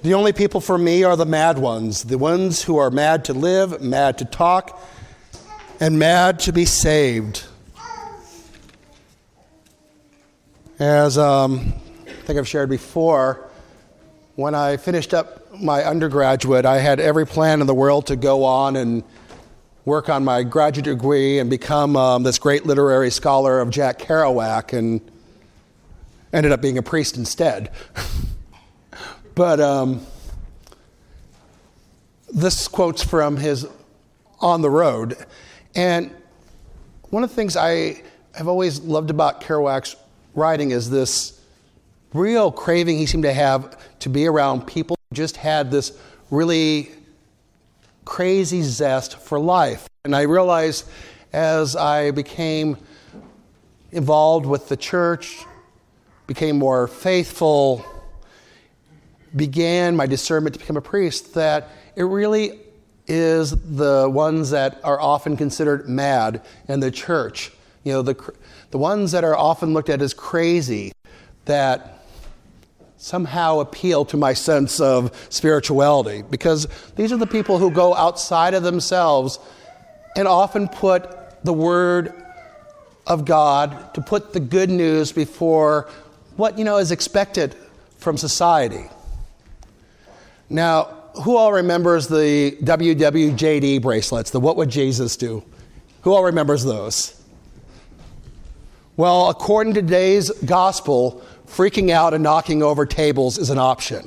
The only people for me are the mad ones, the ones who are mad to live, mad to talk, and mad to be saved. As I think I've shared before, when I finished up my undergraduate, I had every plan in the world to go on and work on my graduate degree and become this great literary scholar of Jack Kerouac, and ended up being a priest instead. But this quote's from his On the Road. And one of the things I have always loved about Kerouac's writing is this real craving he seemed to have to be around people who just had this really crazy zest for life. And I realized as I became involved with the church, became more faithful, began my discernment to become a priest, that it really is the ones that are often considered mad in the church. You know, the ones that are often looked at as crazy that somehow appeal to my sense of spirituality, because these are the people who go outside of themselves and often put the word of God, to put the good news before what, is expected from society. Now, who all remembers the WWJD bracelets, the What Would Jesus Do? Who all remembers those? Well, according to today's gospel, freaking out and knocking over tables is an option.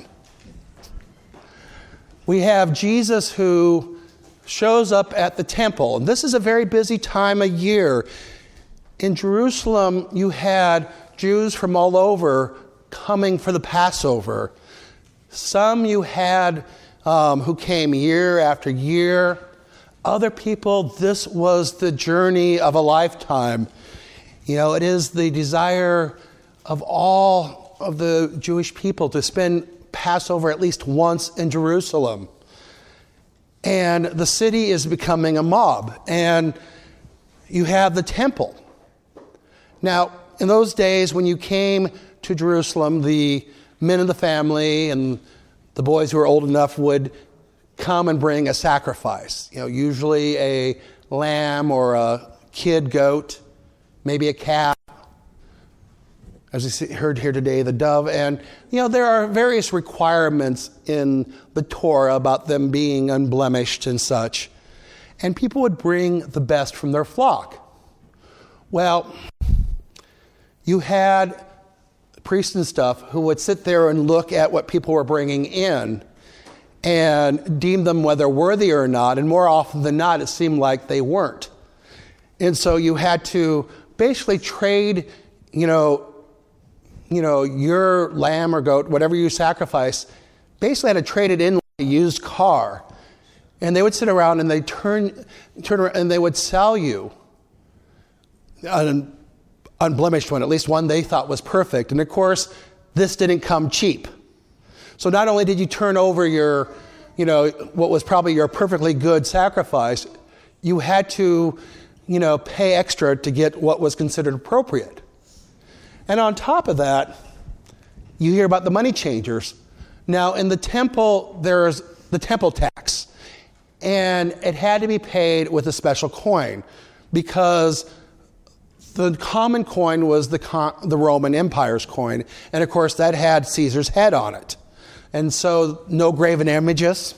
We have Jesus who shows up at the temple, and this is a very busy time of year. In Jerusalem, you had Jews from all over coming for the Passover. Some you had who came year after year. Other people, this was the journey of a lifetime. It is the desire of all of the Jewish people to spend Passover at least once in Jerusalem. And the city is becoming a mob. And you have the temple. Now, in those days when you came to Jerusalem, the men of the family and the boys who were old enough would come and bring a sacrifice. Usually a lamb or a kid goat, maybe a calf. As we heard here today, the dove. And, there are various requirements in the Torah about them being unblemished and such. And people would bring the best from their flock. Well, you had priests and stuff who would sit there and look at what people were bringing in and deem them whether worthy or not. And more often than not, it seemed like they weren't. And so you had to basically trade, your lamb or goat, whatever you sacrifice, basically had to trade it in like a used car. And they would sit around and they turn around and they would sell you an unblemished one, at least one they thought was perfect. And of course, this didn't come cheap. So not only did you turn over your, what was probably your perfectly good sacrifice, you had to, pay extra to get what was considered appropriate. And on top of that, you hear about the money changers. Now, in the temple, there's the temple tax. And it had to be paid with a special coin because the common coin was the Roman Empire's coin. And of course, that had Caesar's head on it. And so, no graven images.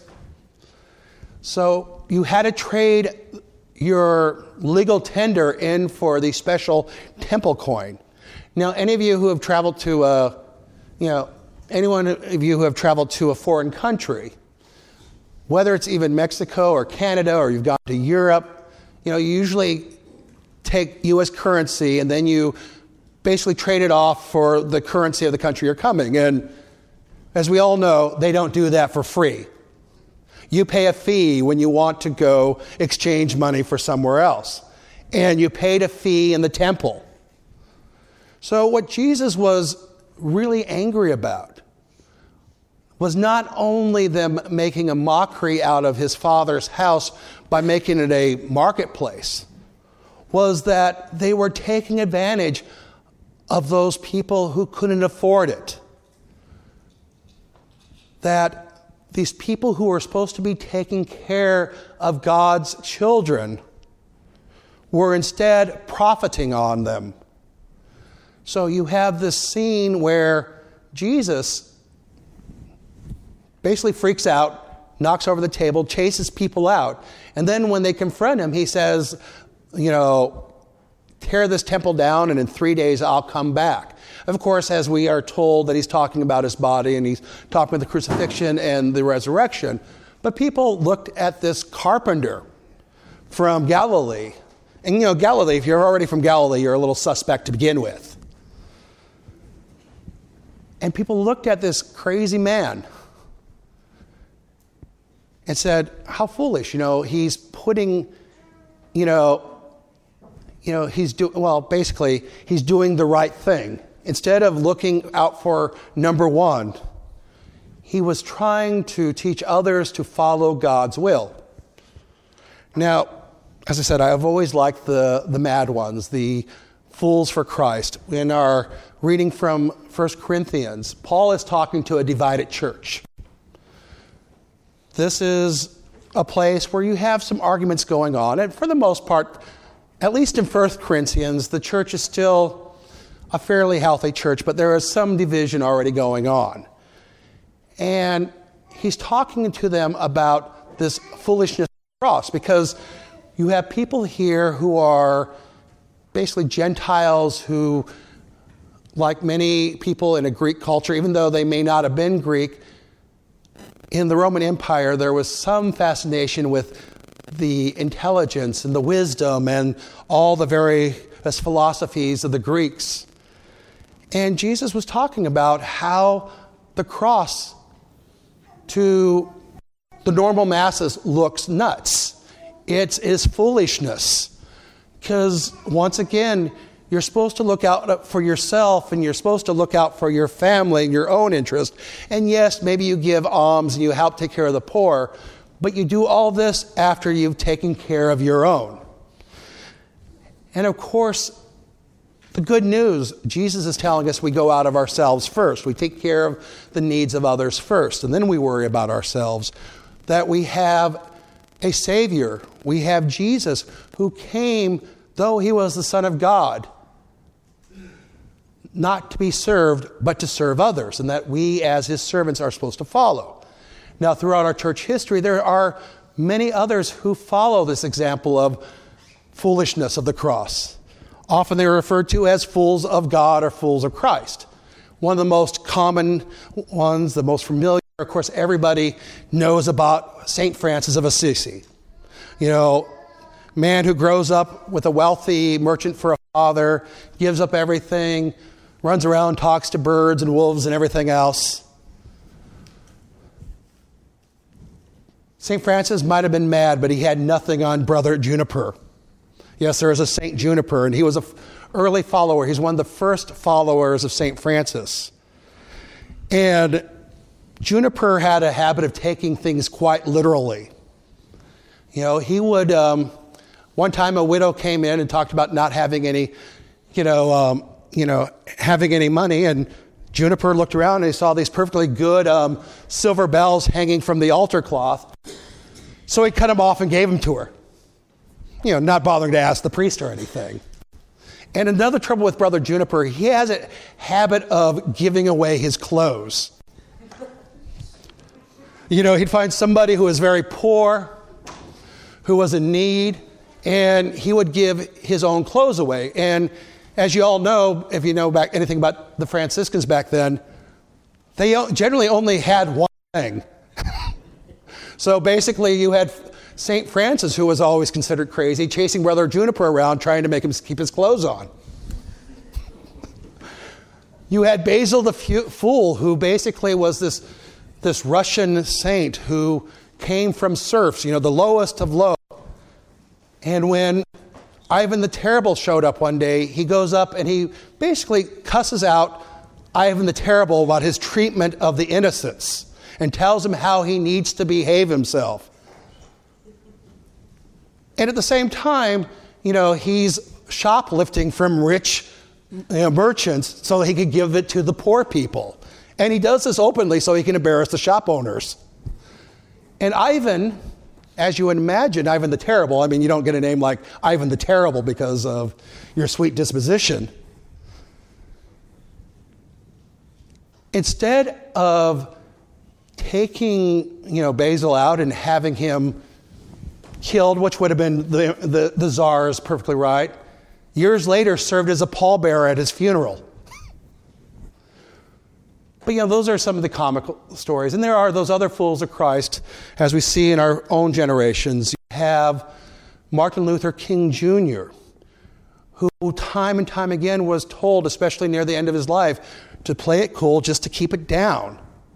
So, you had to trade your legal tender in for the special temple coin. Now, any of you who have traveled to anyone of you who have traveled to a foreign country, whether it's even Mexico or Canada or you've gone to Europe, you usually take U.S. currency and then you basically trade it off for the currency of the country you're coming. And as we all know, they don't do that for free. You pay a fee when you want to go exchange money for somewhere else. And you paid a fee in the temple. So what Jesus was really angry about was not only them making a mockery out of his Father's house by making it a marketplace, was that they were taking advantage of those people who couldn't afford it. That these people who are supposed to be taking care of God's children were instead profiting on them. So you have this scene where Jesus basically freaks out, knocks over the table, chases people out. And then when they confront him, he says, tear this temple down and in 3 days I'll come back. Of course, as we are told that he's talking about his body and he's talking about the crucifixion and the resurrection. But people looked at this carpenter from Galilee. And Galilee, if you're already from Galilee, you're a little suspect to begin with. And people looked at this crazy man and said, how foolish, he's putting, he's doing the right thing. Instead of looking out for number one, he was trying to teach others to follow God's will. Now, as I said, I've always liked the mad ones, the fools for Christ. In our reading from 1 Corinthians, Paul is talking to a divided church. This is a place where you have some arguments going on, and for the most part, at least in 1 Corinthians, the church is still a fairly healthy church, but there is some division already going on. And he's talking to them about this foolishness of the cross, because you have people here who are basically Gentiles who, like many people in a Greek culture, even though they may not have been Greek, in the Roman Empire there was some fascination with the intelligence and the wisdom and all the various philosophies of the Greeks. And Jesus was talking about how the cross to the normal masses looks nuts. It is foolishness. Because once again, you're supposed to look out for yourself and you're supposed to look out for your family and your own interest. And yes, maybe you give alms and you help take care of the poor, but you do all this after you've taken care of your own. And of course, the good news, Jesus is telling us we go out of ourselves first. We take care of the needs of others first, and then we worry about ourselves. That we have a Savior. We have Jesus who came, though he was the Son of God, not to be served, but to serve others, and that we as his servants are supposed to follow. Now, throughout our church history, there are many others who follow this example of foolishness of the cross. Often they are referred to as fools of God or fools of Christ. One of the most common ones, the most familiar, of course, everybody knows about St. Francis of Assisi. Man who grows up with a wealthy merchant for a father, gives up everything, runs around, talks to birds and wolves and everything else. St. Francis might have been mad, but he had nothing on Brother Juniper. Yes, there is a St. Juniper, and he was an early follower. He's one of the first followers of St. Francis. And Juniper had a habit of taking things quite literally. He would, one time a widow came in and talked about not having any, having any money, and Juniper looked around and he saw these perfectly good silver bells hanging from the altar cloth. So he cut them off and gave them to her. Not bothering to ask the priest or anything. And another trouble with Brother Juniper, he has a habit of giving away his clothes. He'd find somebody who was very poor, who was in need, and he would give his own clothes away. And as you all know, if you know anything about the Franciscans back then, they generally only had one thing. So basically you had St. Francis, who was always considered crazy, chasing Brother Juniper around, trying to make him keep his clothes on. You had Basil the Fool, who basically was this Russian saint who came from serfs, the lowest of low. And when Ivan the Terrible showed up one day, he goes up and he basically cusses out Ivan the Terrible about his treatment of the innocents and tells him how he needs to behave himself. And at the same time, he's shoplifting from rich merchants so he could give it to the poor people. And he does this openly so he can embarrass the shop owners. And Ivan, as you would imagine, Ivan the Terrible, I mean, you don't get a name like Ivan the Terrible because of your sweet disposition. Instead of taking, Basil out and having him killed, which would have been the Tsar's perfectly right, years later served as a pallbearer at his funeral. But those are some of the comical stories. And there are those other fools of Christ, as we see in our own generations. You have Martin Luther King Jr., who time and time again was told, especially near the end of his life, to play it cool, just to keep it down.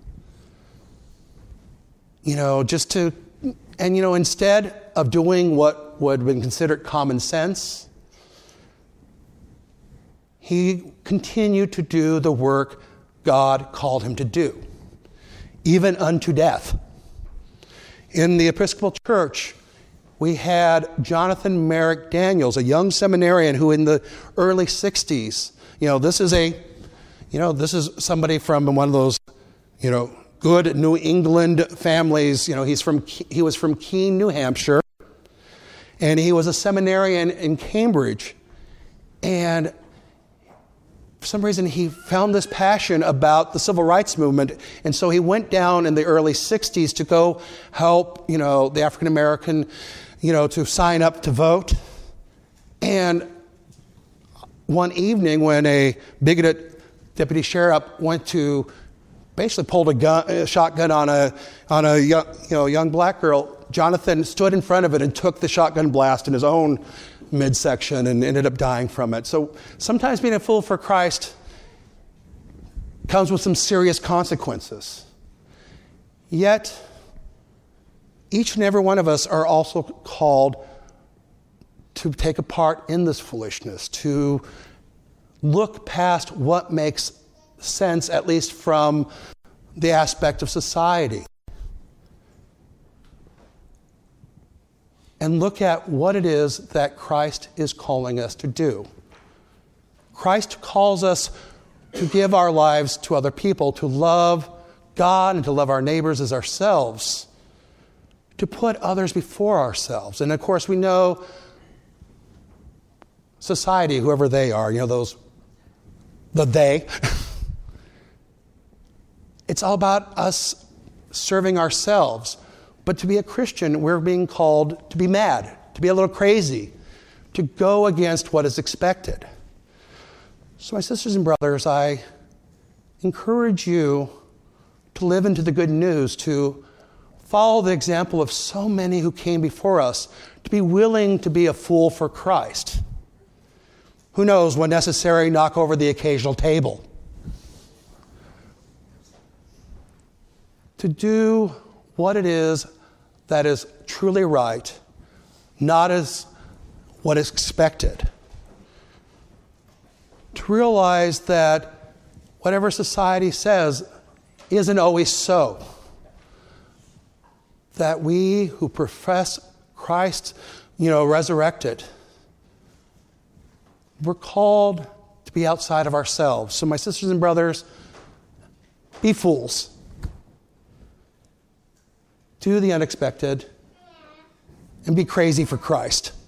Instead of doing what would have been considered common sense, he continued to do the work God called him to do, even unto death. In the Episcopal Church, we had Jonathan Merrick Daniels, a young seminarian who in the early 60s, this is somebody from one of those, good New England families. He was from Keene, New Hampshire, and he was a seminarian in Cambridge. And for some reason, he found this passion about the civil rights movement, and so he went down in the early 60s to go help, the African American, to sign up to vote. And one evening, when a bigoted deputy sheriff went to basically pulled a shotgun on a young black girl, Jonathan stood in front of it and took the shotgun blast in his own midsection and ended up dying from it. So sometimes being a fool for Christ comes with some serious consequences. Yet, each and every one of us are also called to take a part in this foolishness, to look past what makes sense, at least from the aspect of society, and look at what it is that Christ is calling us to do. Christ calls us to give our lives to other people, to love God and to love our neighbors as ourselves, to put others before ourselves. And of course, we know society, whoever they are, the they. It's all about us serving ourselves. But to be a Christian, we're being called to be mad, to be a little crazy, to go against what is expected. So my sisters and brothers, I encourage you to live into the good news, to follow the example of so many who came before us, to be willing to be a fool for Christ. Who knows, when necessary, knock over the occasional table. To do what it is that is truly right, not as what is expected. To realize that whatever society says isn't always so. That we who profess Christ, resurrected, we're called to be outside of ourselves. So my sisters and brothers, be fools. Do the unexpected and be crazy for Christ.